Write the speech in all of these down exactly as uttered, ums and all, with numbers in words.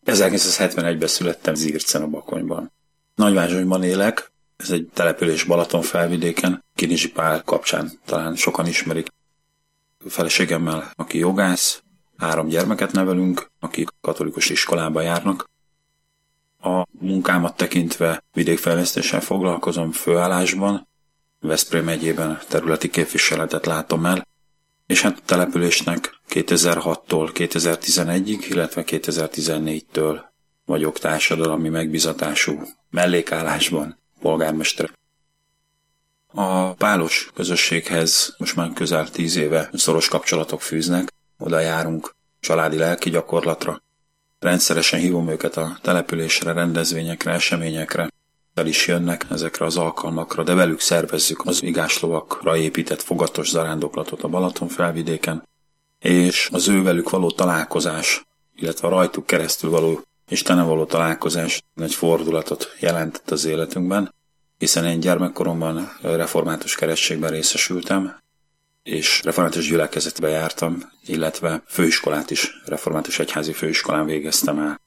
ezerkilencszázhetvenegyben születtem Zircen a Bakonyban. Nagyvázsonyban élek, ez egy település Balaton felvidéken, Kinizsi Pál kapcsán talán sokan ismerik. A feleségemmel, aki jogász, három gyermeket nevelünk, akik katolikus iskolába járnak. A munkámat tekintve vidékfejlesztéssel foglalkozom főállásban, Veszprém megyében területi képviseletet látom el, és hát a településnek kétezer-hattól kétezer-tizenegyig, illetve kétezer-tizennégytől vagyok társadalmi megbízatású mellékállásban polgármester. A pálos közösséghez most már közel tíz éve szoros kapcsolatok fűznek, oda járunk családi lelki gyakorlatra. Rendszeresen hívom őket a településre, rendezvényekre, eseményekre, el is jönnek ezekre az alkalmakra, de velük szervezzük az igáslovakra épített fogatos zarándoklatot a Balaton felvidéken, és az ő velük való találkozás, illetve a rajtuk keresztül való Istennel való találkozás egy fordulatot jelentett az életünkben, hiszen én gyermekkoromban református keresztségben részesültem, és református gyülekezetbe jártam, illetve főiskolát is, református egyházi főiskolán végeztem el.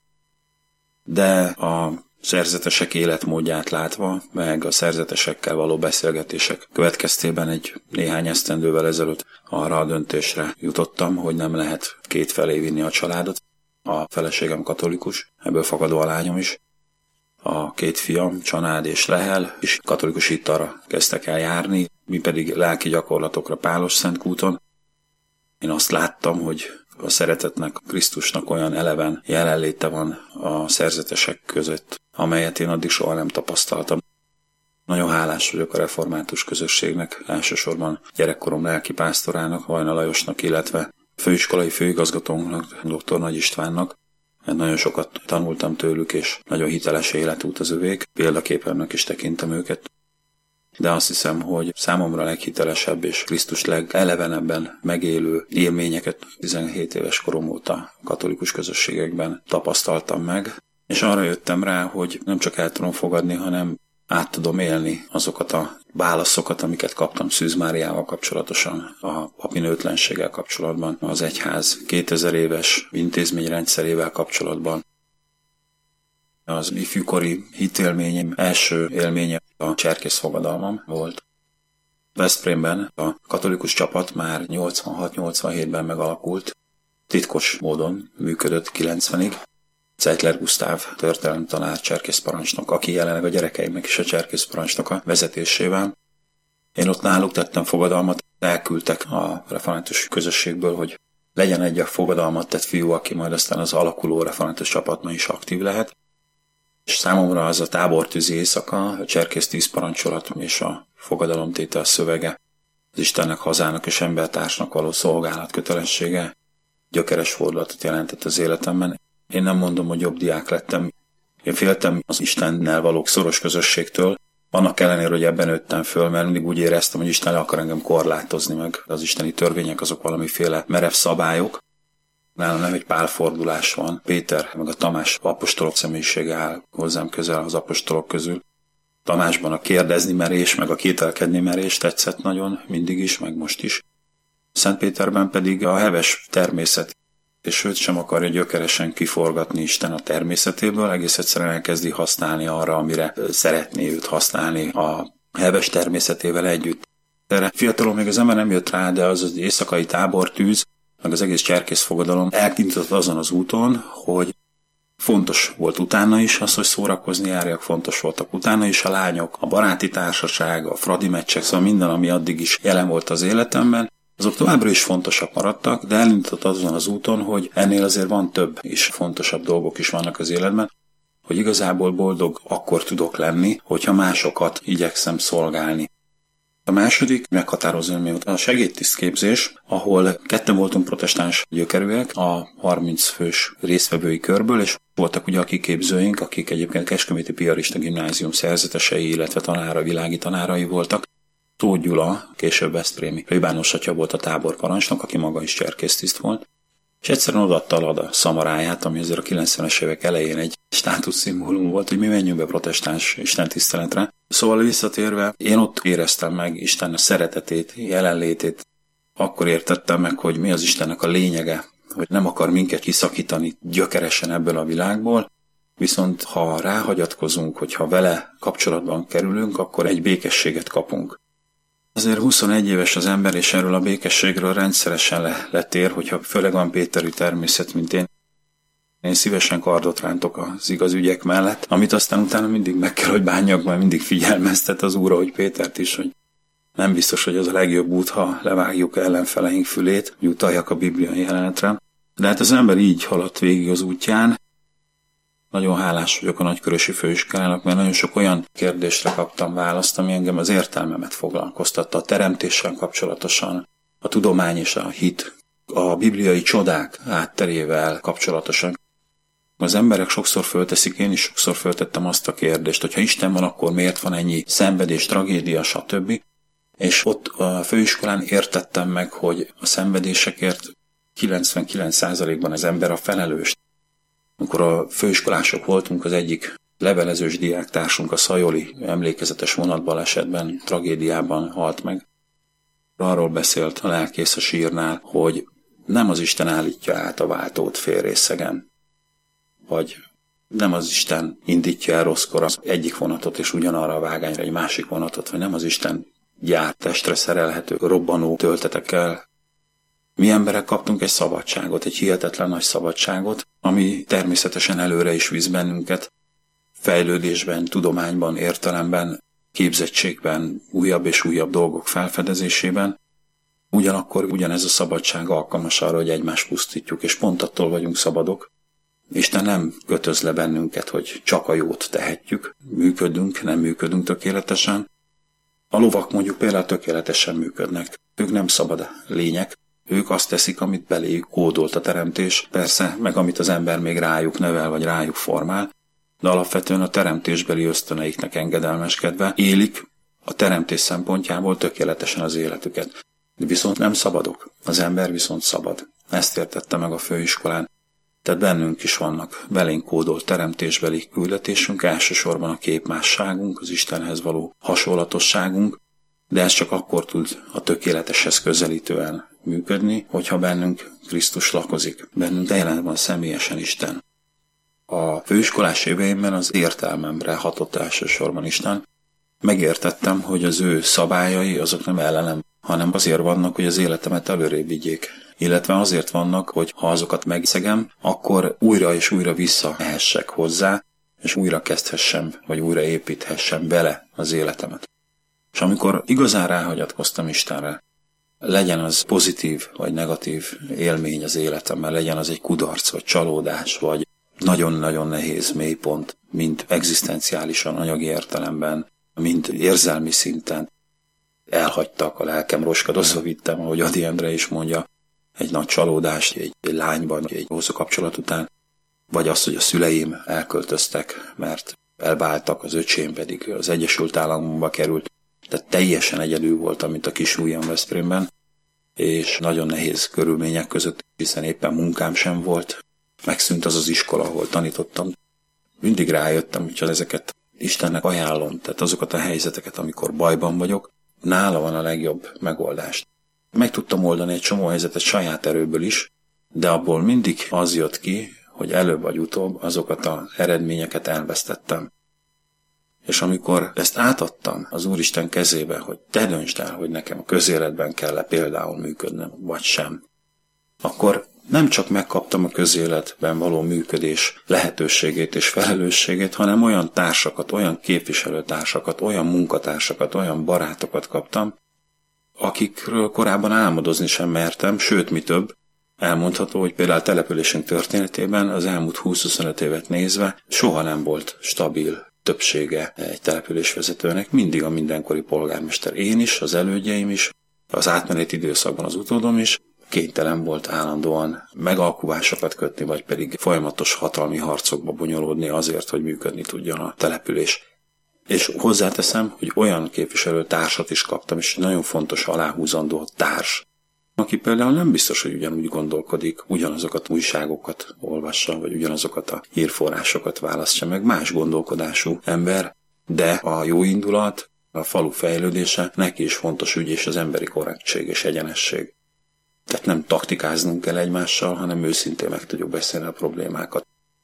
De a szerzetesek életmódját látva, meg a szerzetesekkel való beszélgetések következtében egy néhány esztendővel ezelőtt arra a döntésre jutottam, hogy nem lehet kétfelé vinni a családot. A feleségem katolikus, ebből fakadó a lányom is. A két fiam, Csanád és Lehel, is katolikus hittalra kezdtek el járni, mi pedig lelki gyakorlatokra Pálos-Szentkúton. Én azt láttam, hogy a szeretetnek, a Krisztusnak olyan eleven jelenléte van a szerzetesek között, amelyet én addig soha nem tapasztaltam. Nagyon hálás vagyok a református közösségnek, elsősorban gyerekkorom lelki pásztorának, Vajna Lajosnak, illetve főiskolai főigazgatónknak, dr. Nagy Istvánnak. Nagyon sokat tanultam tőlük, és nagyon hiteles életút az övék, példaképemnek is tekintem őket. De azt hiszem, hogy számomra leghitelesebb és Krisztus legelevenebben megélő élményeket tizenhét éves korom óta katolikus közösségekben tapasztaltam meg, és arra jöttem rá, hogy nem csak el tudom fogadni, hanem át tudom élni azokat a válaszokat, amiket kaptam Szűz Máriával kapcsolatosan, a papinőtlenséggel kapcsolatban, az egyház kétezer éves intézményrendszerével kapcsolatban. Az ifjúkori hitélményem első élménye a cserkész fogadalmam volt. Veszprémben a katolikus csapat már nyolcvanhat-nyolcvanhétben megalakult, titkos módon működött kilencvenig. Zeitler Gusztáv történelemtanár cserkészparancsnok, aki jelenleg a gyerekeimnek is a cserkészparancsnoka vezetésével. Én ott náluk tettem fogadalmat, elküldtek a református közösségből, hogy legyen egy a fogadalmat tett fiú, aki majd aztán az alakuló református csapatban is aktív lehet. És számomra az a tábortűzi éjszaka, a cserkész tíz parancsolat és a fogadalomtétel szövege, az Istennek, hazának és embertársnak való szolgálat kötelessége gyökeres fordulatot jelentett az életemben. Én nem mondom, hogy jobb diák lettem. Én féltem az Istennel való szoros közösségtől, annak ellenére, hogy ebben nőttem föl, mert mindig úgy éreztem, hogy Isten le akar engem korlátozni meg. Az isteni törvények azok valamiféle merev szabályok. Nálam nem egy pálfordulás van. Péter meg a Tamás apostolok személyisége áll hozzám közel az apostolok közül. Tamásban a kérdezni merés, meg a kételkedni merés tetszett nagyon, mindig is, meg most is. Szent Péterben pedig a heves természet, és őt sem akarja gyökeresen kiforgatni Isten a természetéből, egész egyszerűen elkezdi használni arra, amire szeretné őt használni a heves természetével együtt. Erre fiatalon még az ember nem jött rá, de az az éjszakai tábortűz, meg az egész cserkészfogadalom elkintott azon az úton, hogy fontos volt utána is az, hogy szórakozni járjak, fontos voltak utána is a lányok, a baráti társaság, a fradi meccsek, szóval minden, ami addig is jelen volt az életemben, azok továbbra is fontosak maradtak, de elindított azon az úton, hogy ennél azért van több és fontosabb dolgok is vannak az életben, hogy igazából boldog akkor tudok lenni, hogyha másokat igyekszem szolgálni. A második meghatározó élmény a segédtisztképzés, ahol ketten voltunk protestáns gyökerűek a harminc fős résztvevői körből, és voltak ugye a kiképzőink, akik egyébként Kecskeméti Piarista Gimnázium szerzetesei, illetve tanára, világi tanárai voltak. Tóth Gyula, később veszprémi plébános atya volt a táborparancsnok, aki maga is cserkésztiszt volt, és egyszerűen odaadta a szamaráját, ami azért a kilencvenes évek elején egy státuszszimbólum volt, hogy mi menjünk be protestáns istentiszteletre. Szóval visszatérve, én ott éreztem meg Isten szeretetét, jelenlétét, akkor értettem meg, hogy mi az Istennek a lényege, hogy nem akar minket kiszakítani gyökeresen ebből a világból, viszont ha ráhagyatkozunk, hogyha vele kapcsolatban kerülünk, akkor egy békességet kapunk. Azért huszonegy éves az ember, és erről a békességről rendszeresen le, letér, hogyha főleg van péteri természet, mint én. Én szívesen kardot rántok az igaz ügyek mellett, amit aztán utána mindig meg kell, hogy bánjak, majd mindig figyelmeztet az Úr, hogy Pétert is, hogy nem biztos, hogy az a legjobb út, ha levágjuk ellenfeleink fülét, hogy utaljak a bibliai jelenetre. De hát az ember így haladt végig az útján. Nagyon hálás vagyok a nagykörösi főiskolának, mert nagyon sok olyan kérdésre kaptam választ, ami engem az értelmemet foglalkoztatta, a teremtéssel kapcsolatosan, a tudomány és a hit, a bibliai csodák átterével kapcsolatosan. Az emberek sokszor fölteszik, én is sokszor föltettem azt a kérdést, hogy ha Isten van, akkor miért van ennyi szenvedés, tragédia, stb. És ott a főiskolán értettem meg, hogy a szenvedésekért kilencvenkilenc százalékban az ember a felelős. Amikor a főiskolások voltunk, az egyik levelezős diáktársunk, a Szajoli emlékezetes vonatbalesetben, tragédiában halt meg. Arról beszélt a lelkész a sírnál, hogy nem az Isten állítja át a váltót félrészegen, vagy nem az Isten indítja el rosszkor az egyik vonatot, és ugyanarra a vágányra egy másik vonatot, vagy nem az Isten gyár testre szerelhető robbanó töltetekkel. Mi emberek kaptunk egy szabadságot, egy hihetetlen nagy szabadságot, ami természetesen előre is visz bennünket, fejlődésben, tudományban, értelemben, képzettségben, újabb és újabb dolgok felfedezésében. Ugyanakkor ugyanez a szabadság alkalmas arra, hogy egymást pusztítjuk, és pont attól vagyunk szabadok. Isten nem kötöz le bennünket, hogy csak a jót tehetjük, működünk, nem működünk tökéletesen. A lovak mondjuk például tökéletesen működnek. Ők nem szabad lények, ők azt teszik, amit beléjük kódolt a teremtés, persze, meg amit az ember még rájuk nevel, vagy rájuk formál, de alapvetően a teremtésbeli ösztöneiknek engedelmeskedve élik a teremtés szempontjából tökéletesen az életüket. De viszont nem szabadok. Az ember viszont szabad. Ezt értette meg a főiskolán. Tehát bennünk is vannak belénk kódolt teremtésbeli küldetésünk, elsősorban a képmásságunk, az Istenhez való hasonlatosságunk, de ez csak akkor tud a tökéleteshez közelítően működni, hogyha bennünk Krisztus lakozik. Bennünk jelen van személyesen Isten. A főiskolás éveimben az értelmemre hatott elsősorban Isten. Megértettem, hogy az ő szabályai azok nem ellenem, hanem azért vannak, hogy az életemet előrébb vigyék. Illetve azért vannak, hogy ha azokat megszegem, akkor újra és újra visszamehessek hozzá, és újra kezdhessem, vagy újra építhessem bele az életemet. És amikor igazán ráhagyatkoztam Istenre, legyen az pozitív vagy negatív élmény az életemben, legyen az egy kudarc, vagy csalódás, vagy nagyon-nagyon nehéz mélypont, mint egzisztenciálisan, anyagi értelemben, mint érzelmi szinten. Elhagytak, a lelkem roskadozva vittem, ahogy Ady Endre is mondja, egy nagy csalódást egy, egy lányban, egy hosszú kapcsolat után, vagy az, hogy a szüleim elköltöztek, mert elváltak, az öcsém pedig az Egyesült Államokba került. Tehát teljesen egyedül voltam, mint a kis ujjam Veszprémben, és nagyon nehéz körülmények között, hiszen éppen munkám sem volt. Megszűnt az az iskola, ahol tanítottam. Mindig rájöttem, hogy ezeket Istennek ajánlom, tehát azokat a helyzeteket, amikor bajban vagyok, nála van a legjobb megoldást. Meg tudtam oldani egy csomó helyzetet saját erőből is, de abból mindig az jött ki, hogy előbb vagy utóbb azokat az eredményeket elvesztettem. És amikor ezt átadtam az Úristen kezébe, hogy te döntsd el, hogy nekem a közéletben kell-e például működnem, vagy sem, akkor nem csak megkaptam a közéletben való működés lehetőségét és felelősségét, hanem olyan társakat, olyan képviselőtársakat, olyan munkatársakat, olyan barátokat kaptam, akikről korábban álmodozni sem mertem, sőt, mi több, elmondható, hogy például a településünk történetében az elmúlt húsz-huszonöt évet nézve soha nem volt stabil többsége egy településvezetőnek, mindig a mindenkori polgármester, én is, az elődjeim is, az átmeneti időszakban az utódom is, kénytelen volt állandóan megalkuvásokat kötni, vagy pedig folyamatos hatalmi harcokba bonyolódni azért, hogy működni tudjon a település. És hozzáteszem, hogy olyan képviselő társat is kaptam, és nagyon fontos aláhúzandó társ, aki például nem biztos, hogy ugyanúgy gondolkodik, ugyanazokat újságokat olvassa, vagy ugyanazokat a hírforrásokat választja meg, más gondolkodású ember, de a jó indulat, a falu fejlődése neki is fontos ügy, és az emberi korrektség és egyenesség. Tehát nem taktikáznunk kell egymással, hanem őszintén meg tudjuk beszélni a problémákat.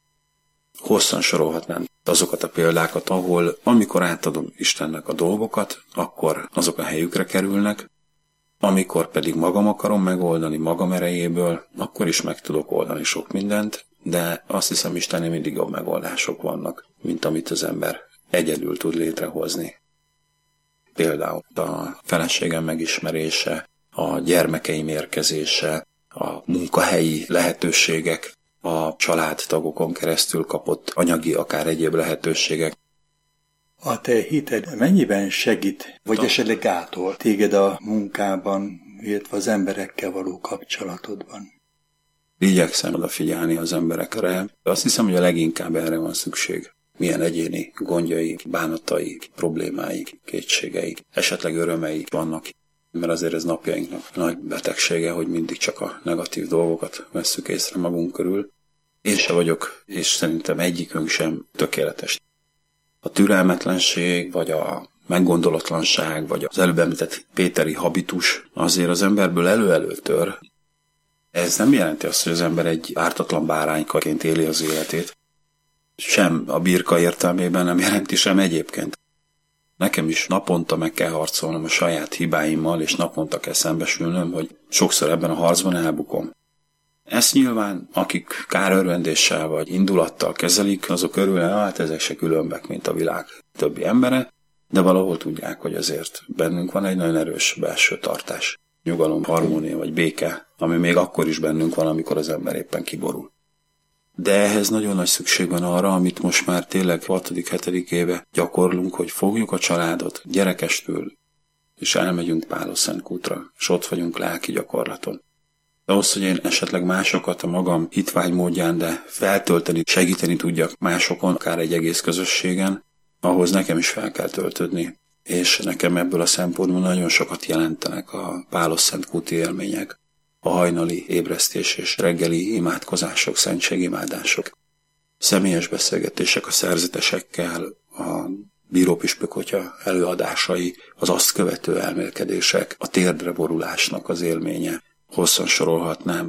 Hosszan sorolhatnám azokat a példákat, ahol amikor átadom Istennek a dolgokat, akkor azok a helyükre kerülnek, amikor pedig magam akarom megoldani magam erejéből, akkor is meg tudok oldani sok mindent, de azt hiszem, Istennél mindig jobb megoldások vannak, mint amit az ember egyedül tud létrehozni. Például a feleségem megismerése, a gyermekeim érkezése, a munkahelyi lehetőségek, a családtagokon keresztül kapott anyagi, akár egyéb lehetőségek. A te hited mennyiben segít, vagy esetleg gátol téged a munkában, illetve az emberekkel való kapcsolatodban? Igyekszem odafigyelni az emberekre. Azt hiszem, hogy a leginkább erre van szükség. Milyen egyéni gondjaik, bánatai, problémáik, kétségeik, esetleg örömeik vannak. Mert azért ez napjainknak nagy betegsége, hogy mindig csak a negatív dolgokat vesszük észre magunk körül. Én se vagyok, és szerintem egyikünk sem tökéletes. A türelmetlenség, vagy a meggondolatlanság, vagy az előbb említett péteri habitus azért az emberből elő-elő tör. Ez nem jelenti azt, hogy az ember egy ártatlan báránykaként éli az életét. Sem a birka értelmében nem jelenti, sem egyébként. Nekem is naponta meg kell harcolnom a saját hibáimmal, és naponta kell szembesülnöm, hogy sokszor ebben a harcban elbukom. Ezt nyilván, akik kárörvendéssel vagy indulattal kezelik, azok örülnek, hát ezek se különbek, mint a világ többi embere, de valahol tudják, hogy azért bennünk van egy nagyon erős belső tartás. Nyugalom, harmónia vagy béke, ami még akkor is bennünk van, amikor az ember éppen kiborul. De ehhez nagyon nagy szükség van arra, amit most már tényleg hatodik-hetedik éve gyakorlunk, hogy fogjuk a családot gyerekestől, és elmegyünk Pálos-Szentkútra, és ott vagyunk lelki gyakorlaton. De ahhoz, hogy én esetleg másokat a magam hitványmódján, de feltölteni, segíteni tudjak másokon, akár egy egész közösségen, ahhoz nekem is fel kell töltődni. És nekem ebből a szempontból nagyon sokat jelentenek a Pálos-Szentkúti élmények, a hajnali ébresztés és reggeli imádkozások, szentségimádások, személyes beszélgetések a szerzetesekkel, a bírópüspökotya előadásai, az azt követő elmélkedések, a térdre borulásnak az élménye. Hosszan sorolhatnám.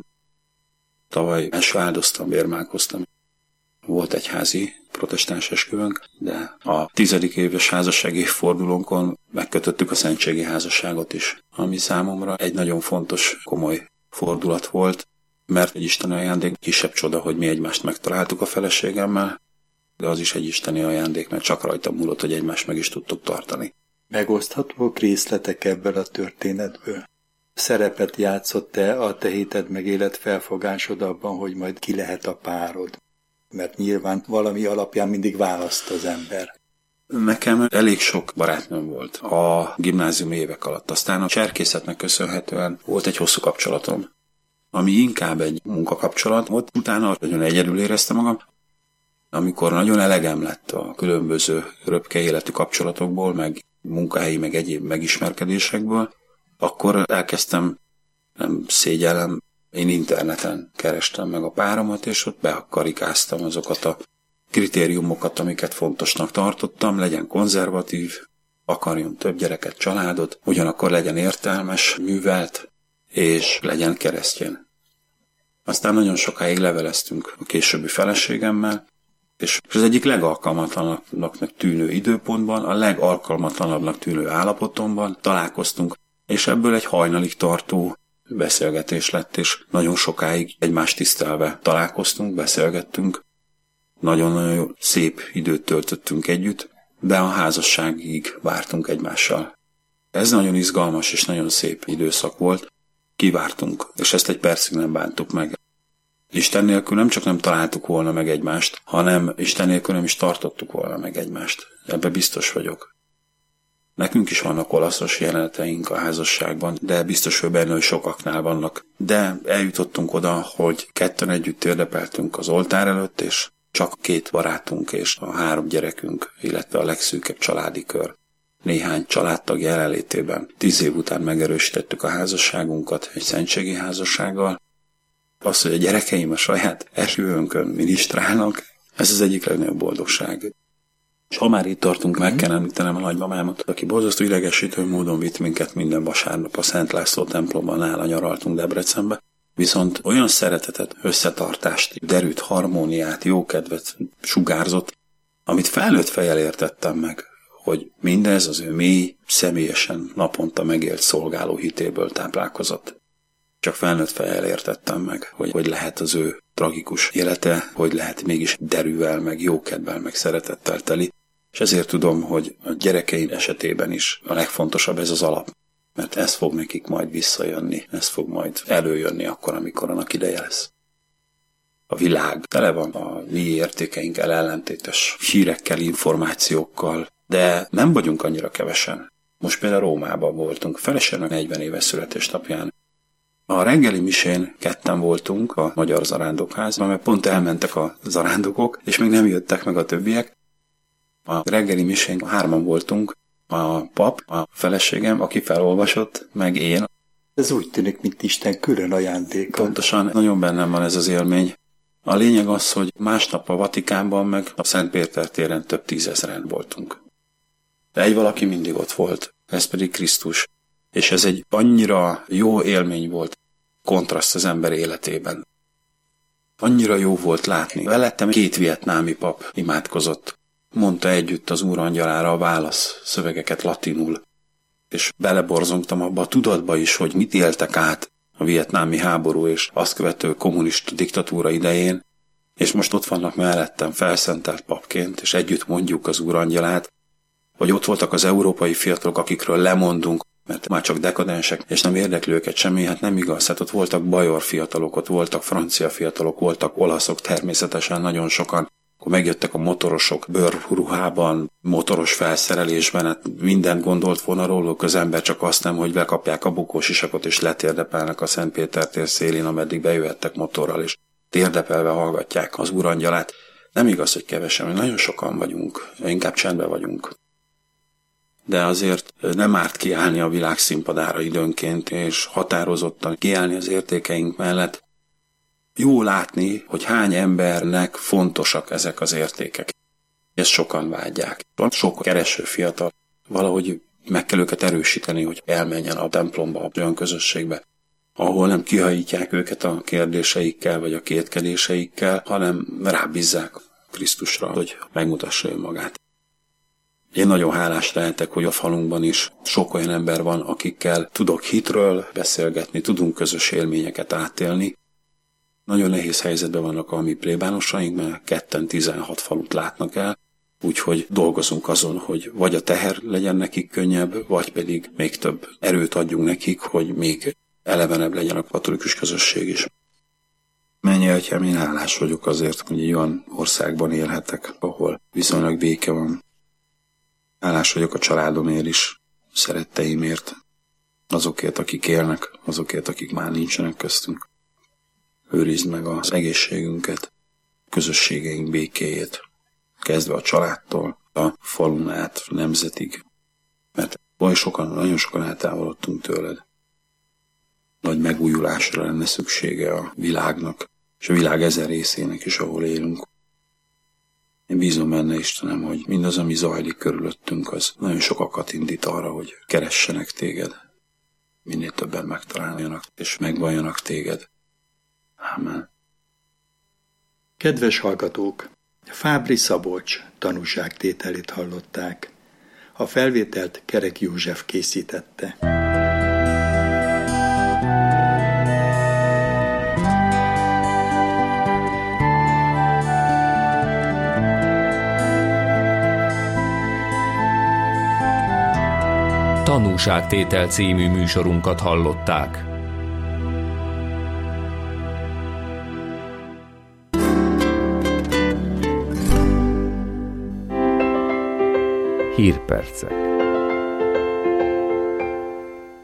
Tavaly első áldoztam, bérmálkoztam. Volt egy házi protestáns esküvőnk, de a tizedik éves házassági fordulónkon megkötöttük a szentségi házasságot is, ami számomra egy nagyon fontos, komoly fordulat volt, mert egy isteni ajándék, kisebb csoda, hogy mi egymást megtaláltuk a feleségemmel, de az is egy isteni ajándék, mert csak rajta múlott, hogy egymást meg is tudtuk tartani. Megoszthatók részletek ebből a történetből? Szerepet játszott-e a te hited meg életfelfogásod abban, hogy majd ki lehet a párod? Mert nyilván valami alapján mindig választ az ember. Nekem elég sok barátnőm volt a gimnáziumi évek alatt. Aztán a cserkészetnek köszönhetően volt egy hosszú kapcsolatom, ami inkább egy munkakapcsolat volt. Utána nagyon egyedül éreztem magam. Amikor nagyon elegem lett a különböző röpke életű kapcsolatokból, meg munkahelyi, meg egyéb megismerkedésekből, akkor elkezdtem, nem szégyellem, én interneten kerestem meg a páromat, és ott bekarikáztam azokat a kritériumokat, amiket fontosnak tartottam, legyen konzervatív, akarjon több gyereket, családot, ugyanakkor legyen értelmes, művelt, és legyen keresztjén. Aztán nagyon sokáig leveleztünk a későbbi feleségemmel, és az egyik legalkalmatlanabbnak tűnő időpontban, a legalkalmatlanabbnak tűnő állapotomban találkoztunk, és ebből egy hajnalig tartó beszélgetés lett, és nagyon sokáig egymást tisztelve találkoztunk, beszélgettünk, nagyon-nagyon szép időt töltöttünk együtt, de a házasságig vártunk egymással. Ez nagyon izgalmas és nagyon szép időszak volt, kivártunk, és ezt egy percig nem bántuk meg. Isten nélkül nem csak nem találtuk volna meg egymást, hanem Isten nélkül nem is tartottuk volna meg egymást. Ebbe biztos vagyok. Nekünk is vannak olaszos jeleneteink a házasságban, de biztos, hogy benne, hogy sokaknál vannak. De eljutottunk oda, hogy ketten együtt térdepeltünk az oltár előtt, és csak két barátunk és a három gyerekünk, illetve a legszűkebb családi kör. Néhány családtag jelenlétében tíz év után megerősítettük a házasságunkat egy szentségi házassággal. Az, hogy a gyerekeim a saját esküvőnkön minisztrálnak, ez az egyik legnagyobb boldogság. És ha már itt tartunk, meg kell említenem a nagymamámat, aki borzasztó idegesítő módon vitt minket minden vasárnap a Szent László templomban, nála nyaraltunk Debrecenbe, viszont olyan szeretetet, összetartást, derűt, harmóniát, jókedvet sugárzott, amit felnőtt fejjel értettem meg, hogy mindez az ő mély, személyesen naponta megélt szolgáló hitéből táplálkozott. Csak felnőtt fejjel értettem meg, hogy hogy lehet az ő tragikus élete, hogy lehet mégis derűvel, meg jókedvel, meg szeretettel teli, és ezért tudom, hogy a gyerekeim esetében is a legfontosabb ez az alap, mert ez fog nekik majd visszajönni, ez fog majd előjönni akkor, amikor annak ideje lesz. A világ tele van a mi értékeinkkel ellentétes hírekkel, információkkal, de nem vagyunk annyira kevesen. Most például Rómában voltunk, feleségnek negyven éves születésnapján. A reggeli misén ketten voltunk a Magyar Zarándokházban, mert pont elmentek a zarándokok, és még nem jöttek meg a többiek. A reggeli misén hárman voltunk, a pap, a feleségem, aki felolvasott, meg én. Ez úgy tűnik, mint Isten külön ajándéka. Pontosan, nagyon bennem van ez az élmény. A lényeg az, hogy másnap a Vatikánban meg a Szent Péter téren több tízezren voltunk. De egy valaki mindig ott volt, ez pedig Krisztus. És ez egy annyira jó élmény volt, kontraszt az ember életében. Annyira jó volt látni. Velettem két vietnámi pap imádkozott. Mondta együtt az Úrangyalára a válasz szövegeket latinul. És beleborzongtam abba a tudatba is, hogy mit éltek át a vietnámi háború és azt követő kommunista diktatúra idején, és most ott vannak mellettem felszentelt papként, és együtt mondjuk az Úrangyalát, vagy ott voltak az európai fiatalok, akikről lemondunk, mert már csak dekadensek, és nem érdekli őket semmi, hát nem igaz. Hát ott voltak bajor fiatalok, ott voltak francia fiatalok, voltak olaszok természetesen nagyon sokan. Akkor megjöttek a motorosok bőrruhában, motoros felszerelésben, hát mindent gondolt volna róluk az ember, csak azt nem, hogy bekapják a bukósisakot és letérdepelnek a Szent Péter tér szélén, ameddig bejöhettek motorral, és térdepelve hallgatják az Úrangyalát. Nem igaz, hogy kevesen, nagyon sokan vagyunk, inkább csendben vagyunk. De azért nem árt kiállni a világ színpadára időnként, és határozottan kiállni az értékeink mellett. Jó látni, hogy hány embernek fontosak ezek az értékek. Ezt sokan vágyják. Van sok kereső fiatal, valahogy meg kell őket erősíteni, hogy elmenjen a templomba, olyan közösségbe, ahol nem kihajítják őket a kérdéseikkel, vagy a kétkedéseikkel, hanem rábízzák Krisztusra, hogy megmutassa önmagát. Én nagyon hálás lehetek, hogy a falunkban is sok olyan ember van, akikkel tudok hitről beszélgetni, tudunk közös élményeket átélni. Nagyon nehéz helyzetben vannak a mi plébánosaink, mert ketten tizenhat falut látnak el, úgyhogy dolgozunk azon, hogy vagy a teher legyen nekik könnyebb, vagy pedig még több erőt adjunk nekik, hogy még elevenebb legyen a katolikus közösség is. Mennyi atyám, én hálás vagyok azért, hogy egy olyan országban élhetek, ahol viszonylag béke van. Hálás vagyok a családomért is, szeretteimért, azokért, akik élnek, azokért, akik már nincsenek köztünk. Őrizd meg az egészségünket, közösségeink békéjét, kezdve a családtól, a falun át, nemzetig, mert oly sokan, nagyon sokan eltávolodtunk tőled. Nagy megújulásra lenne szüksége a világnak, és a világ ezer részének is, ahol élünk. Én bízom benne, Istenem, hogy mindaz, ami zajlik körülöttünk, az nagyon sokakat indít arra, hogy keressenek téged. Minél többen megtaláljanak, és megvalljanak téged. Amen. Kedves hallgatók! Fábri Szabolcs tanúságtételét hallották. A felvételt Kerek József készítette. Tanúságtétel című műsorunkat hallották. Hírpercek.